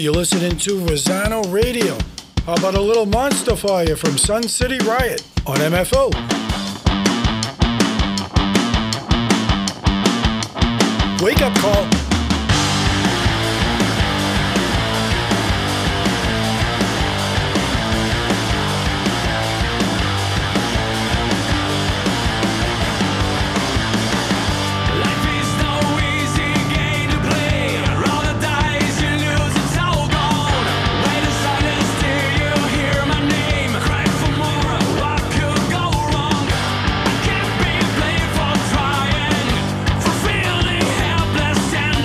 You're listening to Rosano Radio. How about a little monster for you from Sun City Riot on MFO? Wake up call. Feeling helpless and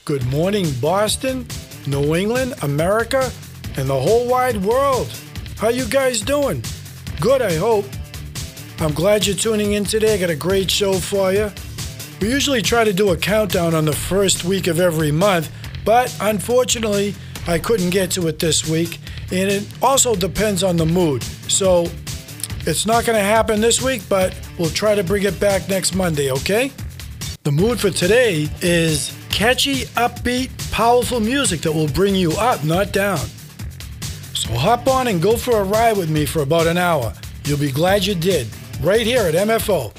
Good morning, Boston, New England, America, and the whole wide world. How you guys doing? Good, I hope. I'm glad you're tuning in today. I got a great show for you. We usually try to do a countdown on the first week of every month, but unfortunately, I couldn't get to it this week, and it also depends on the mood. So it's not going to happen this week, but we'll try to bring it back next Monday, okay? The mood for today is catchy, upbeat, powerful music that will bring you up, not down. So hop on and go for a ride with me for about an hour. You'll be glad you did, right here at MFO.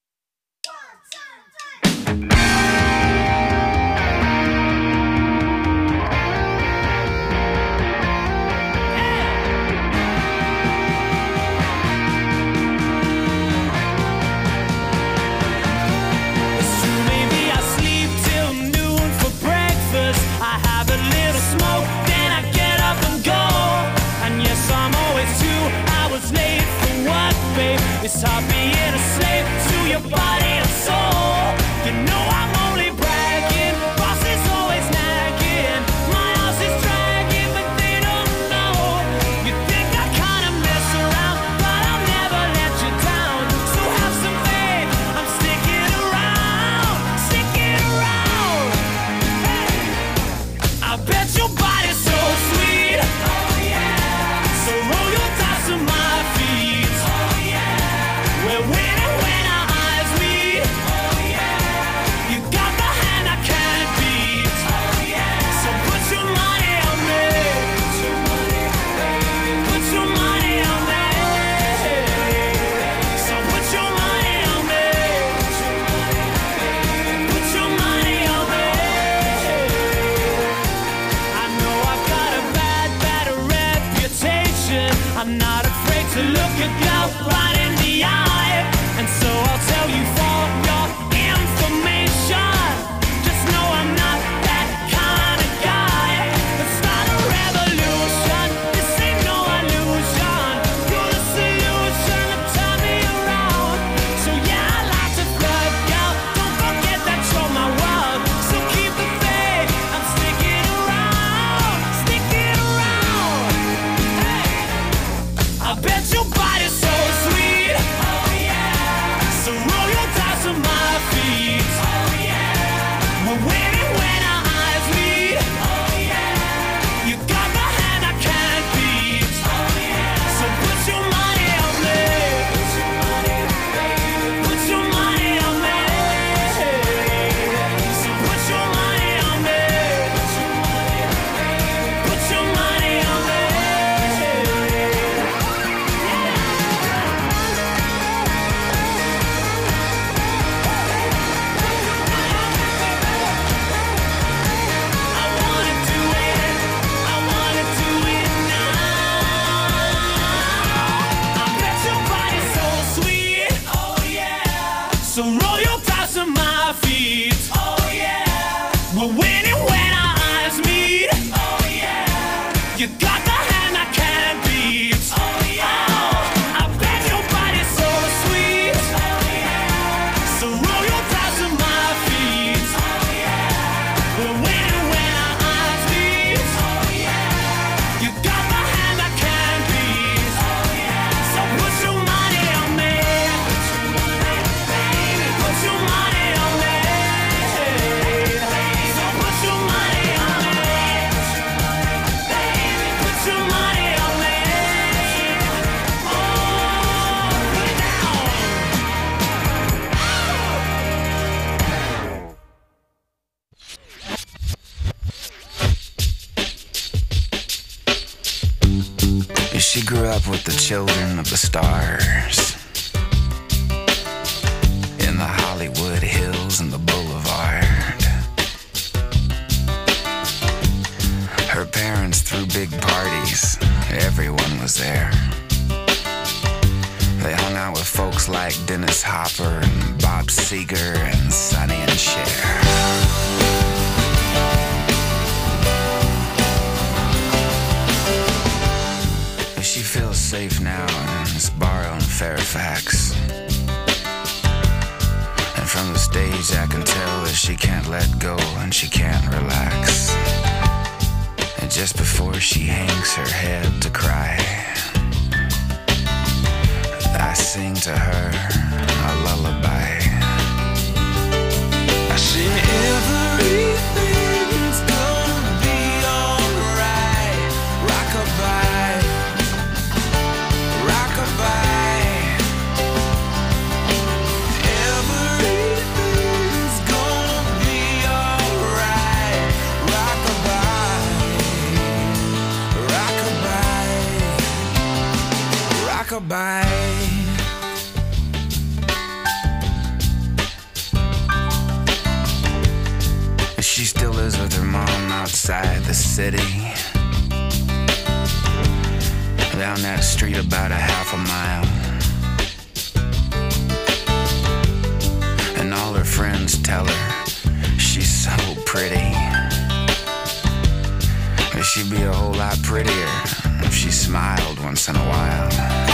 It's hard being a slave to your body and soul. You know I'm only bragging, boss is always nagging. My house is dragging, but they don't know. You think I kinda mess around, but I'll never let you down. So have some faith, I'm sticking around, sticking around. Hey, I bet your body's so sweet. Oh yeah. So roll your dice to my feet. We're winning when our eyes meet. Oh yeah. You got the hand I can't beat. Oh yeah. So put your money on me. Put your money on me. So put your money on me. Put your money on me. I know I've got a bad reputation. I'm not afraid to look a girl right in the eye. And so I'll tell you for your information. Just know I'm not that kind of guy. Let's start a revolution. This ain't no illusion. You're the solution to turn me around. So yeah, I like to flirt, girl. Don't forget that you're my world. So keep the faith. I'm sticking around, sticking around. Hey, I bet your body's so sweet. Oh yeah. So roll your dice to my feet. Oh yeah. We're winning when our eyes meet. Oh yeah. You got the hand I can't beat. Oh yeah. So put your money on me. Put your money on me. Put your money on me. So put your money on me. Put your money on me. I wanna do it now. I bet your body's so sweet. Oh yeah. So roll your dice to my feet. Oh yeah. We're winning when our eyes meet. Oh yeah. You got the hand I can't beat. Oh yeah. I bet your body's so sweet. Oh yeah. So roll your dice to my feet. Oh yeah. We're winning when our eyes meet. Oh yeah. You got the hand I can't beat. Oh yeah. So put your money on me. Put your money on me. So put your money on me. Put your money on me. Oh, put it down. She grew up with the children of the stars in the Hollywood Hills and the Boulevard. Her parents threw big parties. Everyone was there. They hung out with folks like Dennis Hopper and Bob Seger and Sonny and Cher. She feels safe now in Sbarro and Fairfax. And from the stage, I can tell that she can't let go and she can't relax. And just before she hangs her head to cry, I sing to her a lullaby. I sing everything's gonna be alright. Rockabye, rockabye. Everything's gonna be alright. Rockabye, rockabye, rockabye. She still lives with her mom outside the city, down that street about a half a mile. And all her friends tell her she's so pretty, but she'd be a whole lot prettier if she smiled once in a while.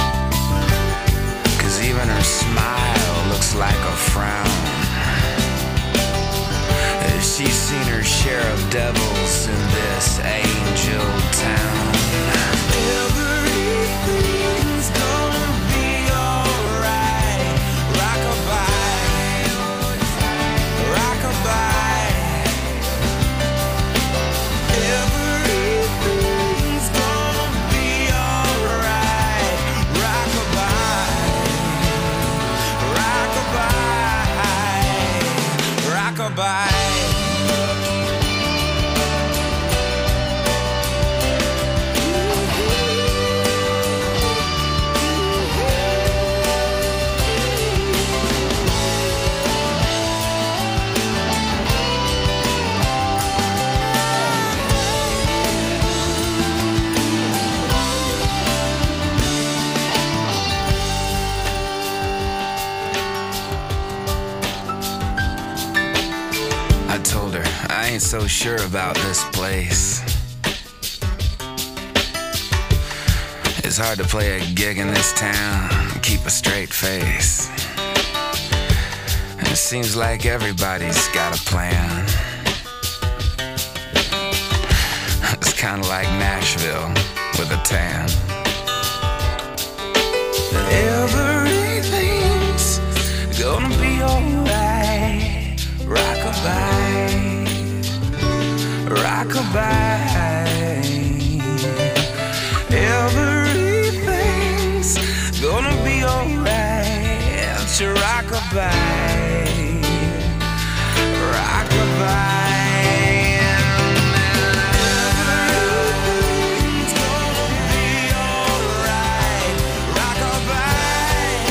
'Cause even her smile looks like a frown. She's seen her share of devils in this angel town. Everything's gonna be alright. Rockabye, rockabye. Everything's gonna be alright. Rockabye, rockabye, rockabye. I told her I ain't so sure about this place. It's hard to play a gig in this town and keep a straight face. And it seems like everybody's got a plan. It's kinda like Nashville with a tan. Everything's gonna be alright. Rockabye, rockabye. Everything's gonna be alright. Rockabye, rockabye. Everything's gonna be alright. Rockabye,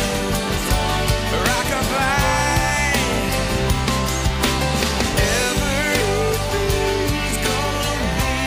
rockabye. Everything's gonna be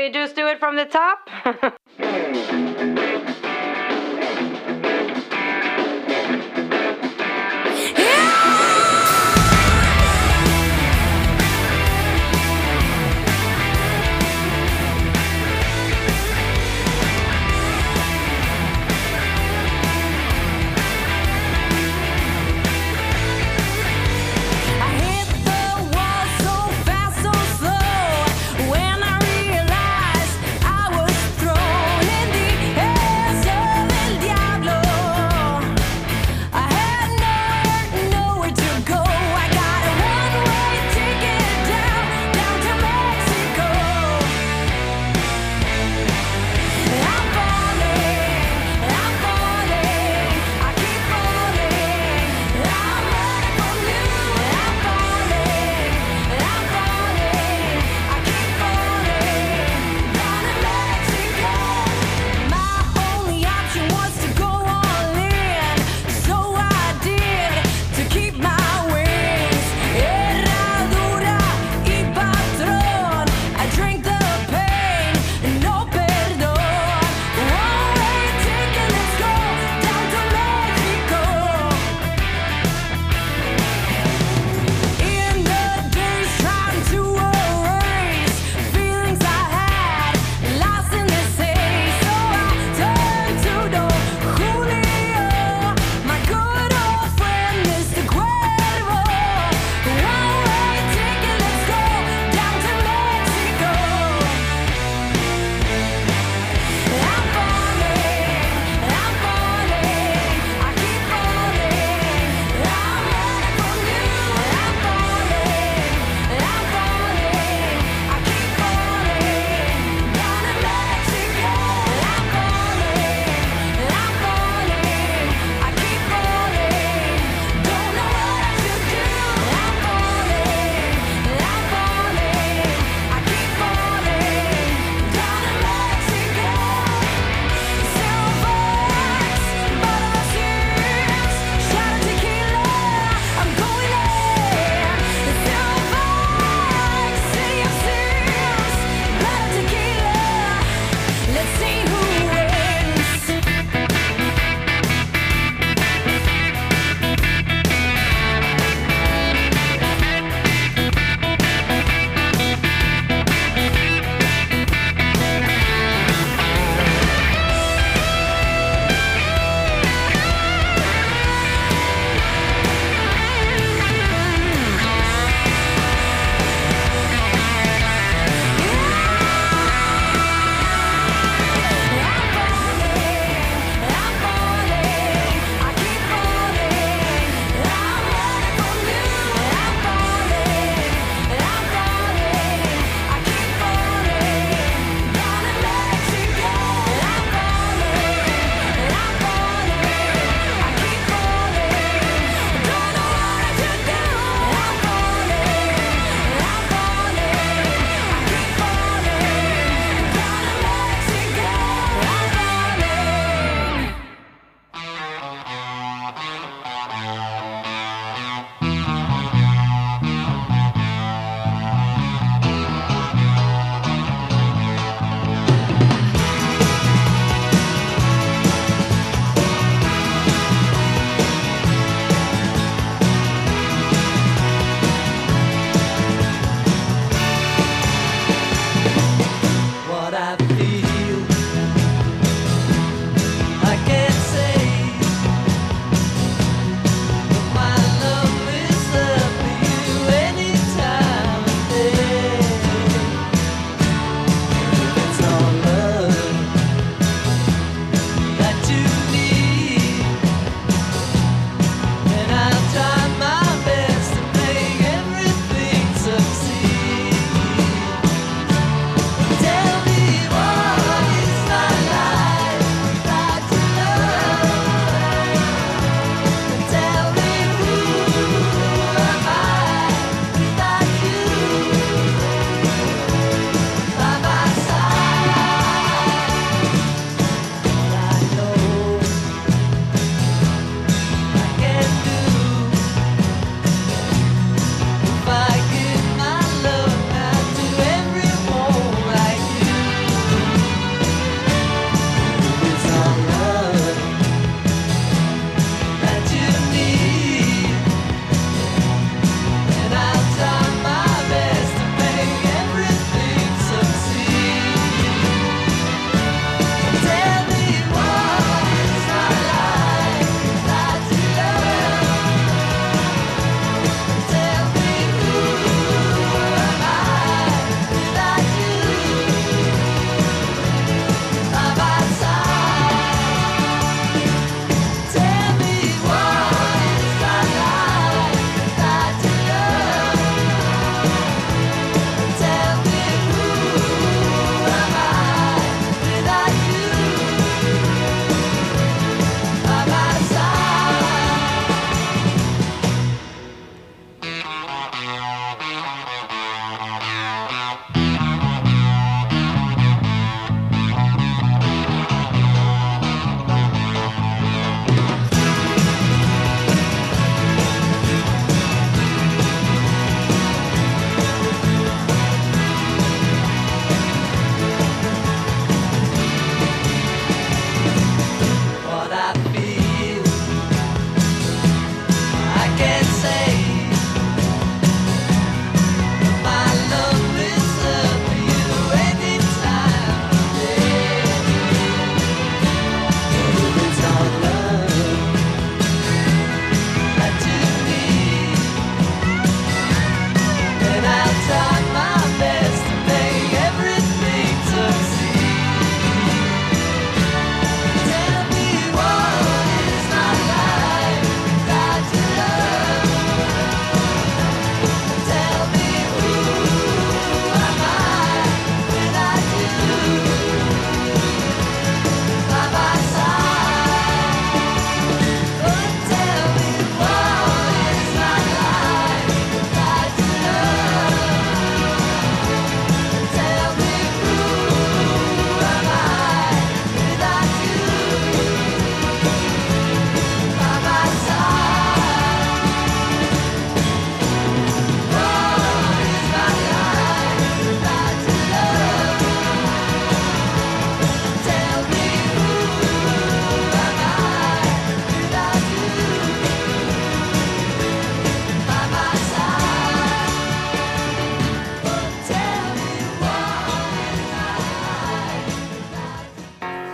you just do it from the top? When I realized I was thrown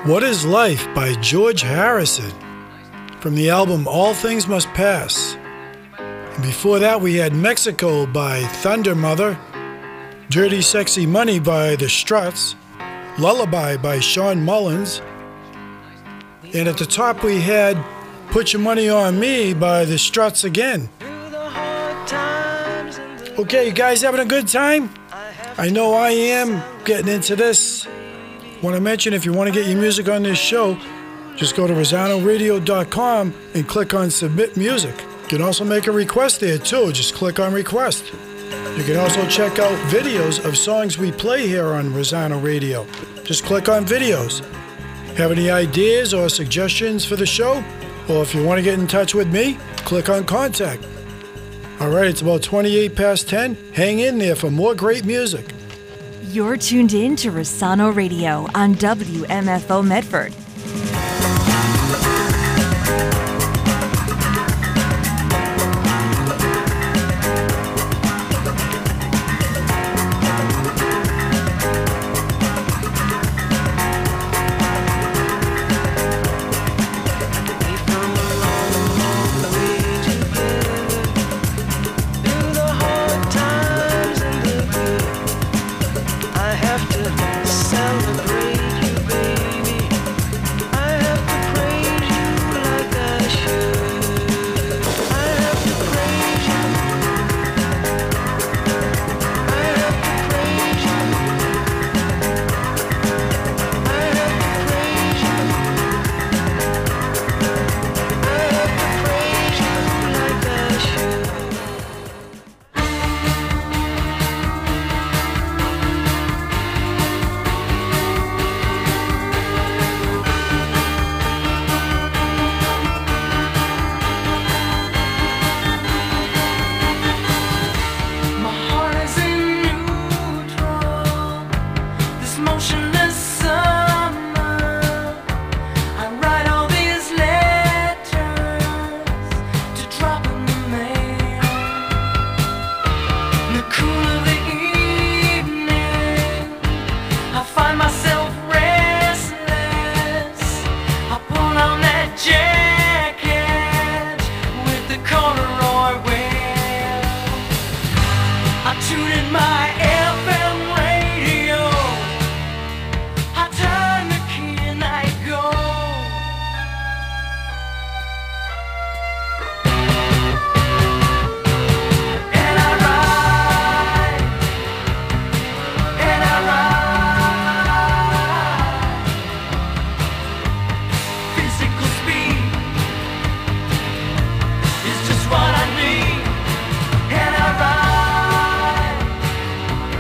What is Life by George Harrison from the album All Things Must Pass. And before that we had Mexico by Thunder Mother, Dirty Sexy Money by The Struts, Lullaby by Sean Mullins, and at the top we had Put Your Money on Me by The Struts again. Okay, you guys having a good time? I know I am getting into this. Want to mention, if you want to get your music on this show, just go to RosanoRadio.com and click on Submit Music. You can also make a request there too. Just click on Request. You can also check out videos of songs we play here on Rosano Radio. Just click on videos. Have any ideas or suggestions for the show? Or if you want to get in touch with me, click on Contact. All right, it's about 28 past 10. Hang in there for more great music. You're tuned in to Rosano Radio on WMFO Medford. What I need, and I ride.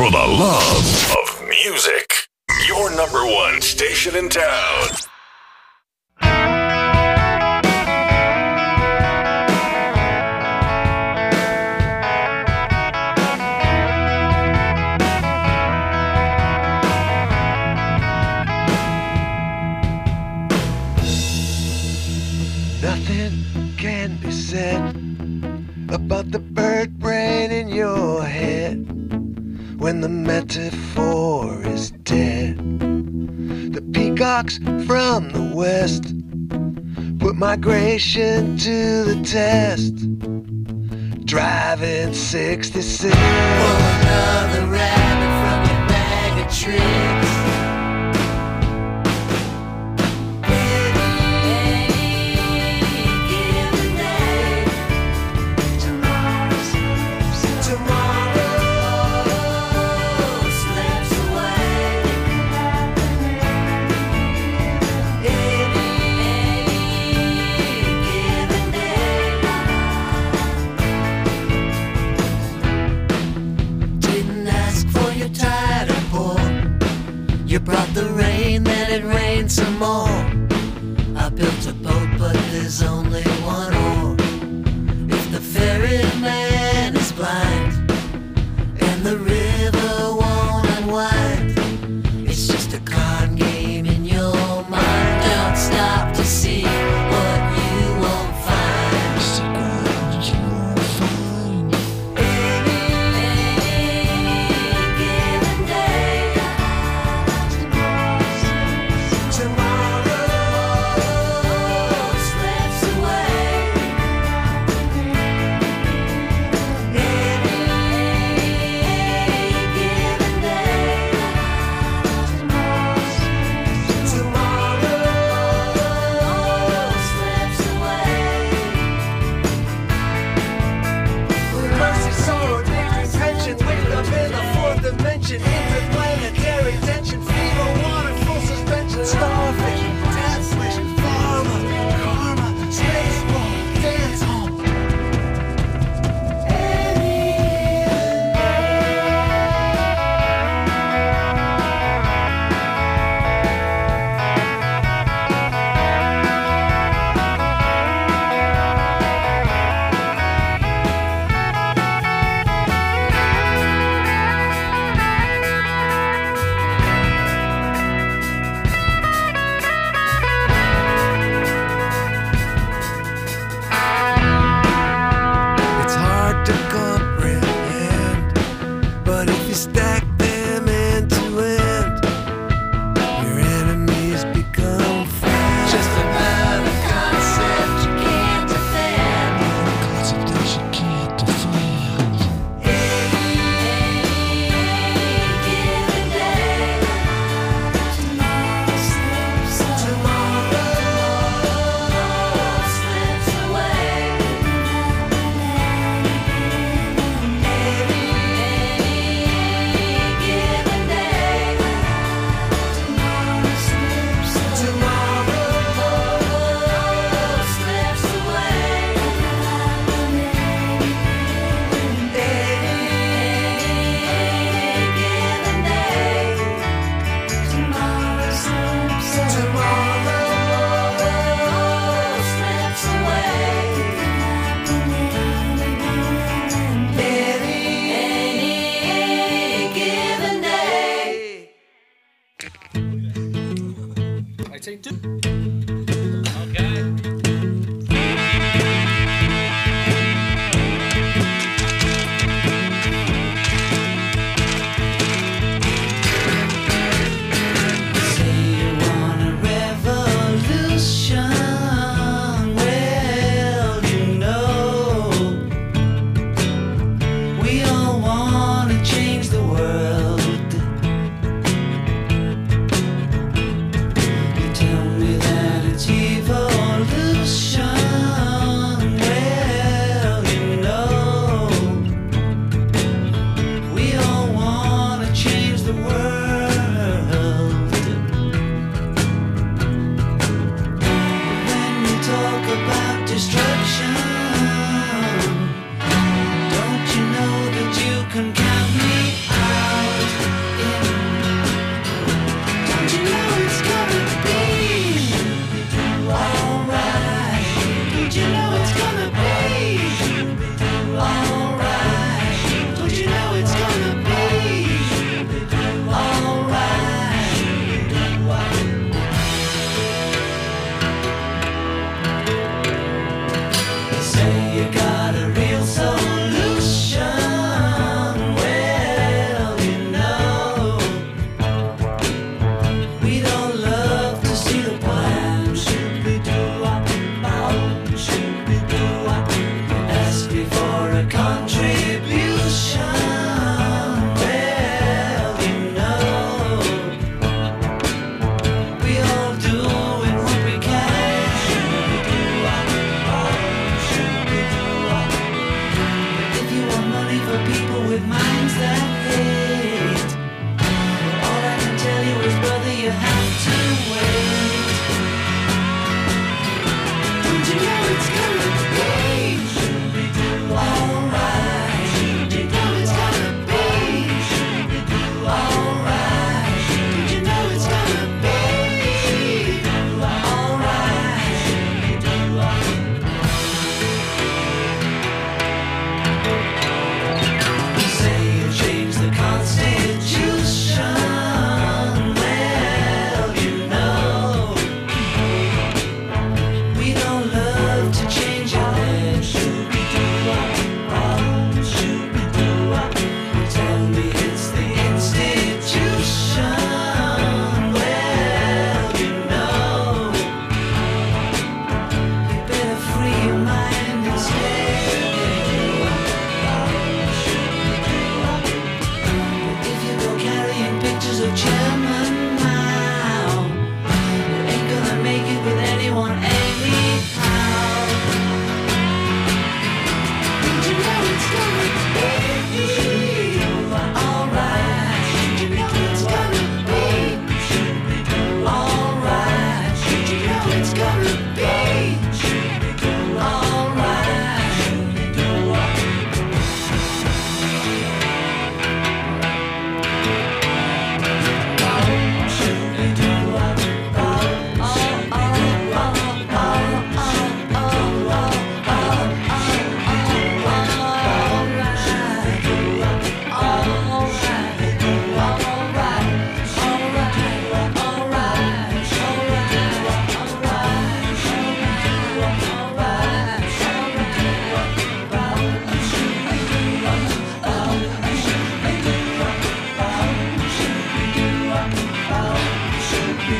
For the love of music. Your number one station in town. Nothing can be said about the bird brain in your head when the metaphor is dead. The peacocks from the west put migration to the test, driving 66. Pull another rabbit from your bag of tricks. You brought the rain, then it rained some more. I built a boat, but there's only one oar. If the ferryman is blind and the river won't unwind, it's just a card game in your mind. Don't stop to see what you won't find. See what you won't find. Any given day. Interplanetary tension, fever, water, full suspension, starfish, tatfish, pharma, karma, spaceball, dance hall. Stack them end to end, your enemies become friends. Just another concept you can't defend. Another concept that you can't defend. Any given day, tomorrow slips away. I take two. Okay. Tell me that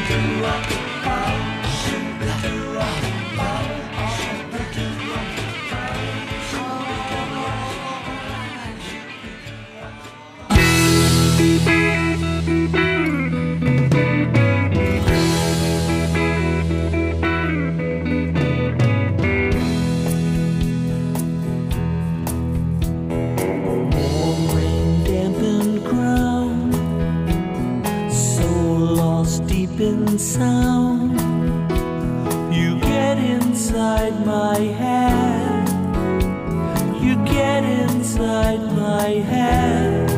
Sound, you get inside my head, you get inside my head.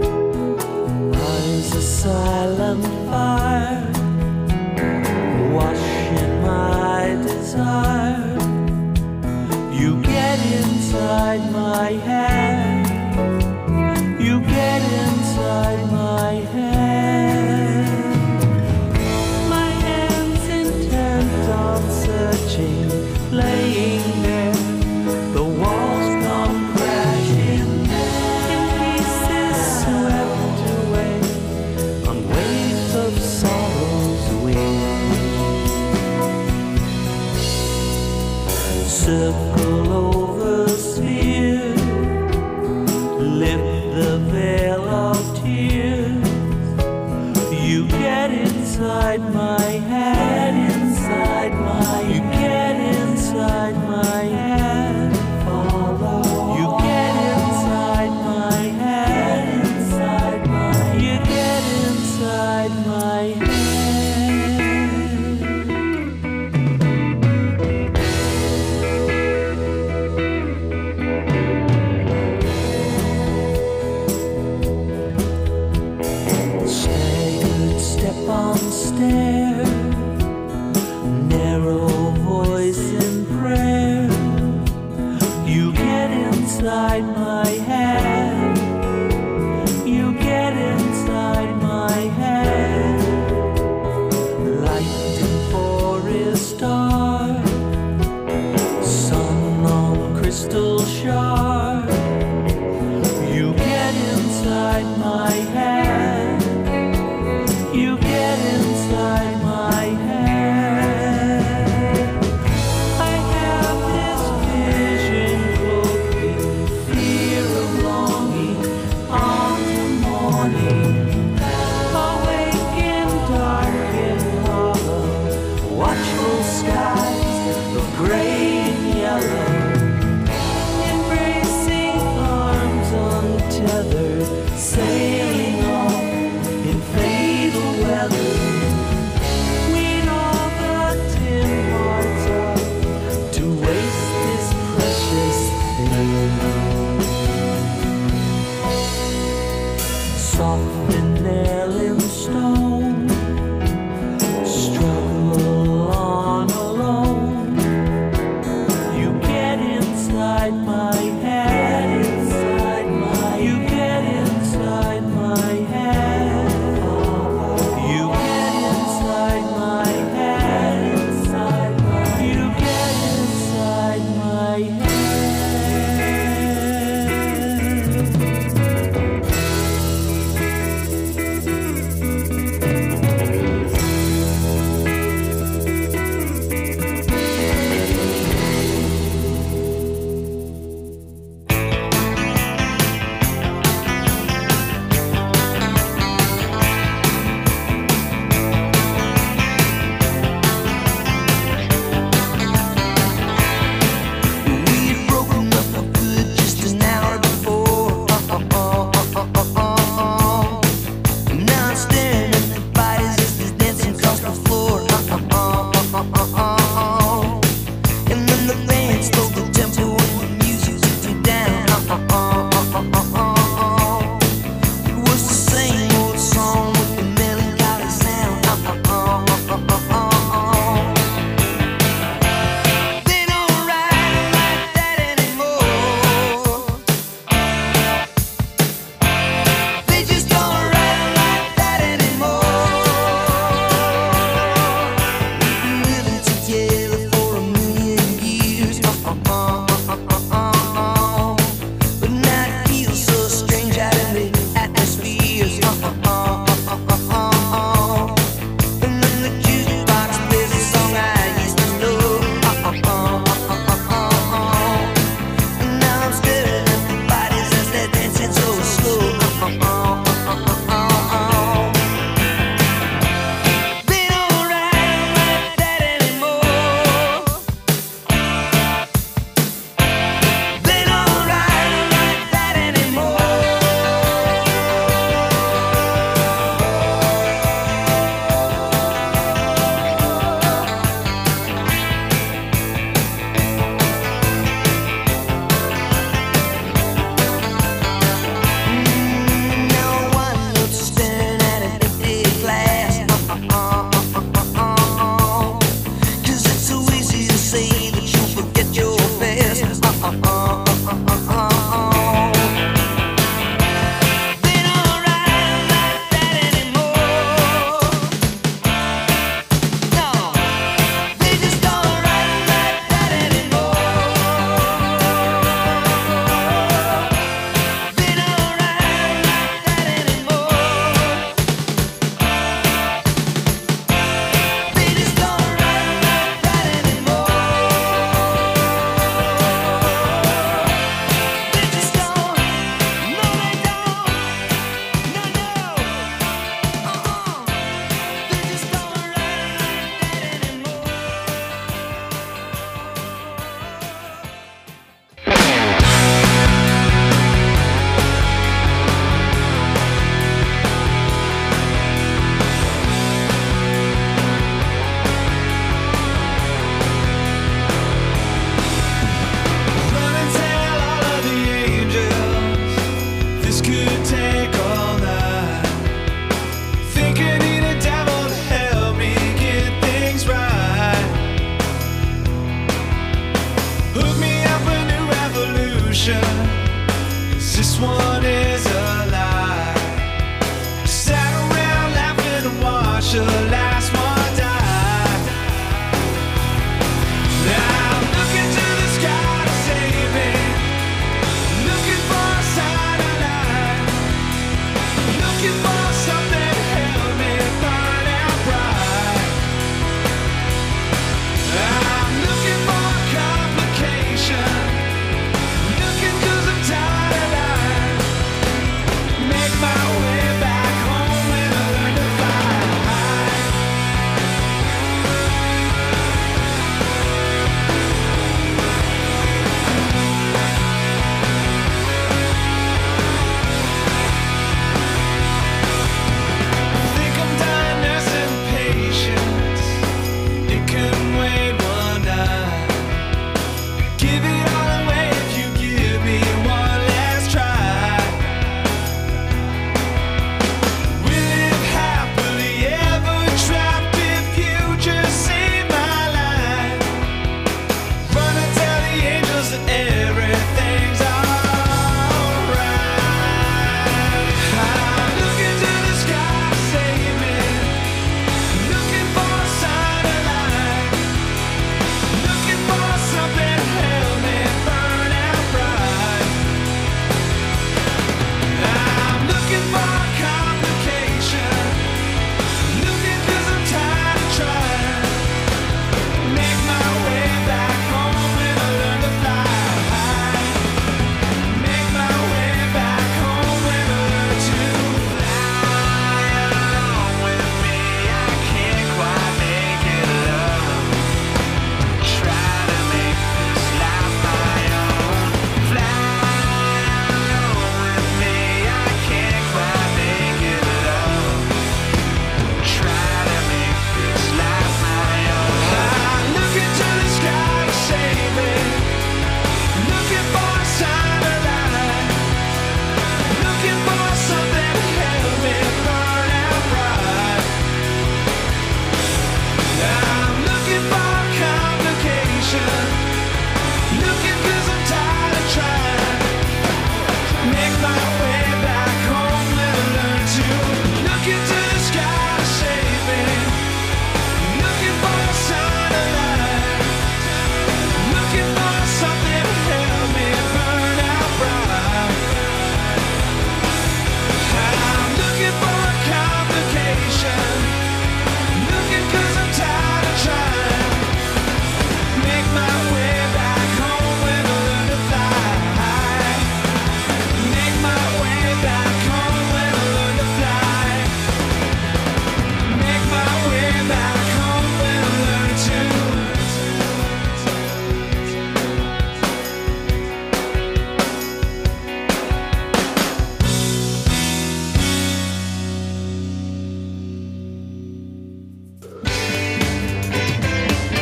Eyes a silent fire, washing my desire. You get inside my head, you get inside my head. Laying there, the walls come crashing in pieces, swept away on waves of sorrow's wing. Circle over sphere, lift the veil of tears. You get inside my head, inside my head. You get inside my head, follow. You get inside my head, inside my. You get inside my head. Staggered step on stair, narrow voice in prayer. You get inside my head, you get inside my head. Light in forest star, sun on crystal shard. You get inside my head, you get inside my head. I have this vision cloaked in fear of longing on the morning. Awake in dark and hollow, watchful skies of gray and yellow. Embrace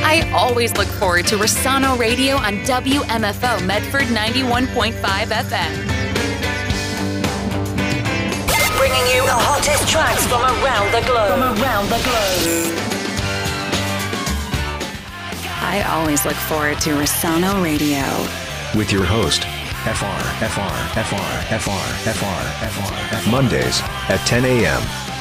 I always look forward to Rossano Radio on WMFO Medford 91.5 FM. Bringing you the hottest tracks from around the globe. I always look forward to Rossano Radio. With your host, FR. Mondays at 10 a.m.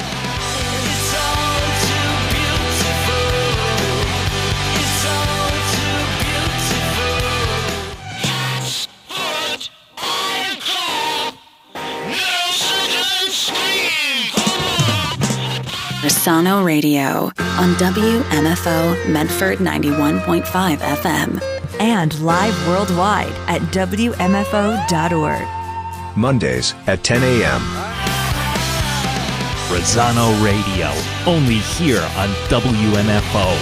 Rossano Radio on WMFO Medford 91.5 FM. And live worldwide at WMFO.org. Mondays at 10 a.m. Rossano Radio, only here on WMFO.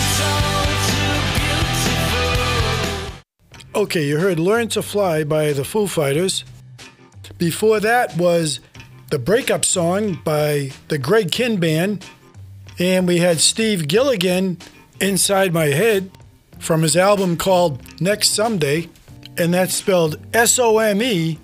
Okay, you heard Learn to Fly by the Foo Fighters. Before that was the Breakup Song by the Greg Kihn Band. And we had Steve Gilligan, Inside My Head, from his album called Next Someday. And that's spelled Someday,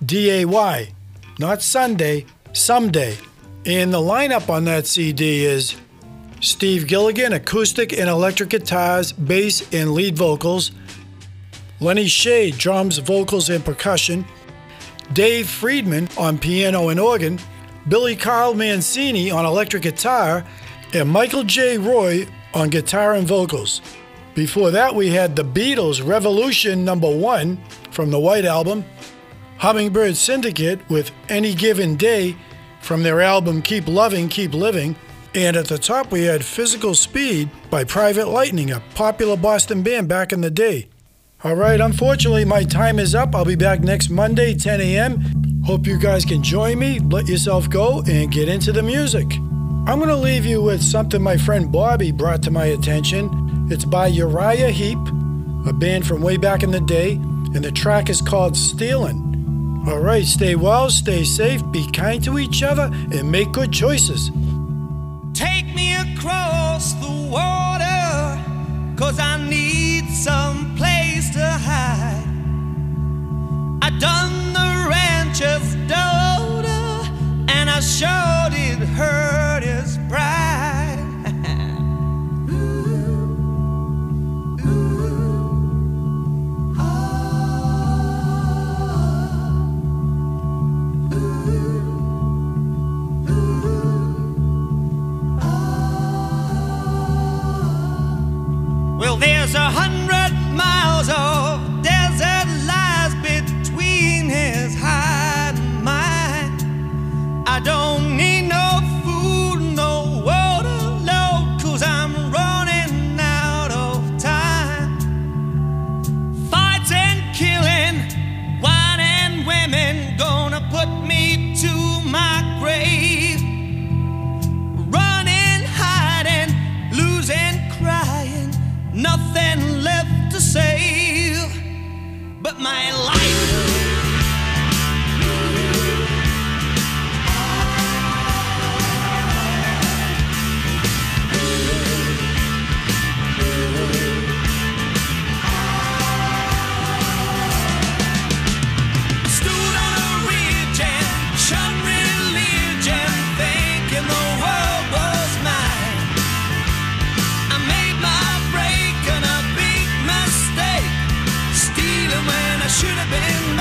not Sunday, someday. And the lineup on that CD is Steve Gilligan, acoustic and electric guitars, bass and lead vocals. Lenny Shea, drums, vocals, and percussion. Dave Friedman on piano and organ. Billy Carl Mancini on electric guitar. And Michael J. Roy on guitar and vocals. Before that, we had the Beatles' Revolution No. 1 from the White Album. Hummingbird Syndicate with Any Given Day from their album Keep Loving, Keep Living. And at the top, we had Physical Speed by Private Lightning, a popular Boston band back in the day. All right, unfortunately, my time is up. I'll be back next Monday, 10 a.m. Hope you guys can join me, let yourself go, and get into the music. I'm going to leave you with something my friend Bobby brought to my attention. It's by Uriah Heep, a band from way back in the day, and the track is called Stealin'. All right, stay well, stay safe, be kind to each other, and make good choices. Take me across the water, 'cause I need some place to hide. I done the rancher's daughter, and I sure did hurt his pride. Well, there's 100 miles of desert lies between his hide and mine. I don't need no food, no water, no, 'cause I'm running out of time. Fights and killing, wine and women, gonna put me to my grave. Running, hiding, losing, crying, nothing left to save but my life. Stood on a ridge and shunned religion, thinking the world was mine. I made my break and a big mistake, stealing when I should have been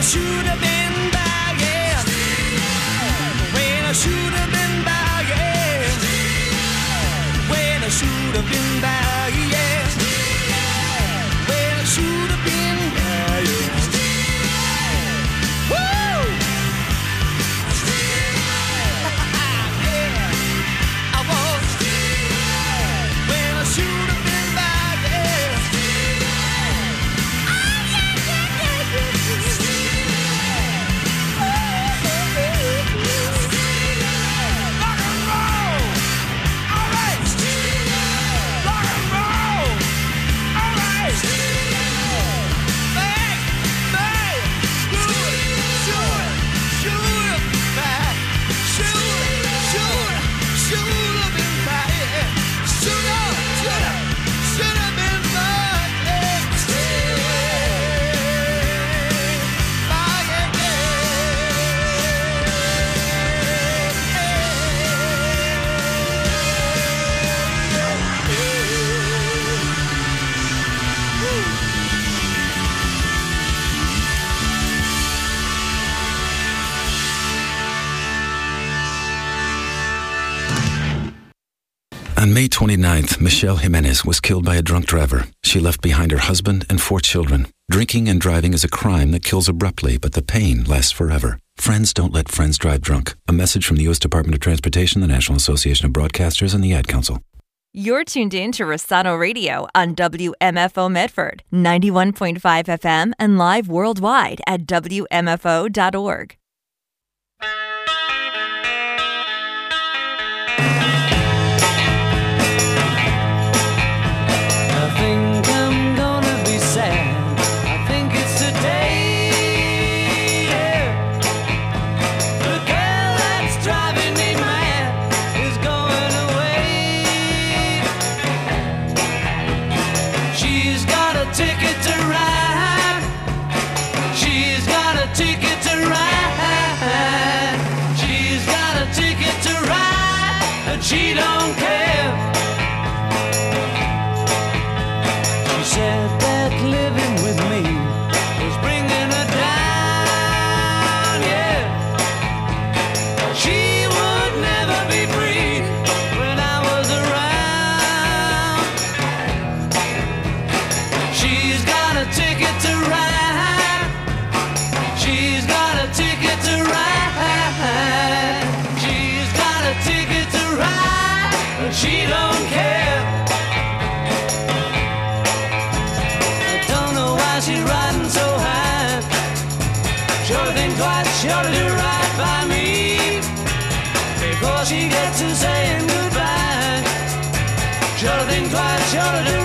I should have been back, yeah. When I should have been back, yeah. When I should have been back, yeah. When I should have been back, yeah. Woo! Yeah, I was. When I should have been back, yeah. On May 29th, Michelle Jimenez was killed by a drunk driver. She left behind her husband and 4 children. Drinking and driving is a crime that kills abruptly, but the pain lasts forever. Friends don't let friends drive drunk. A message from the U.S. Department of Transportation, the National Association of Broadcasters, and the Ad Council. You're tuned in to Rossano Radio on WMFO Medford, 91.5 FM, and live worldwide at WMFO.org. She don't care. She said that living with me was bringing her down, yeah. She would never be free when I was around. She's got a ticket to ride. She's got a ticket to ride. She's got a ticket to ride, but she don't care. I don't know why she's riding so high. Sure think twice, sure to do right by me before she gets to saying goodbye. Sure think twice, sure to do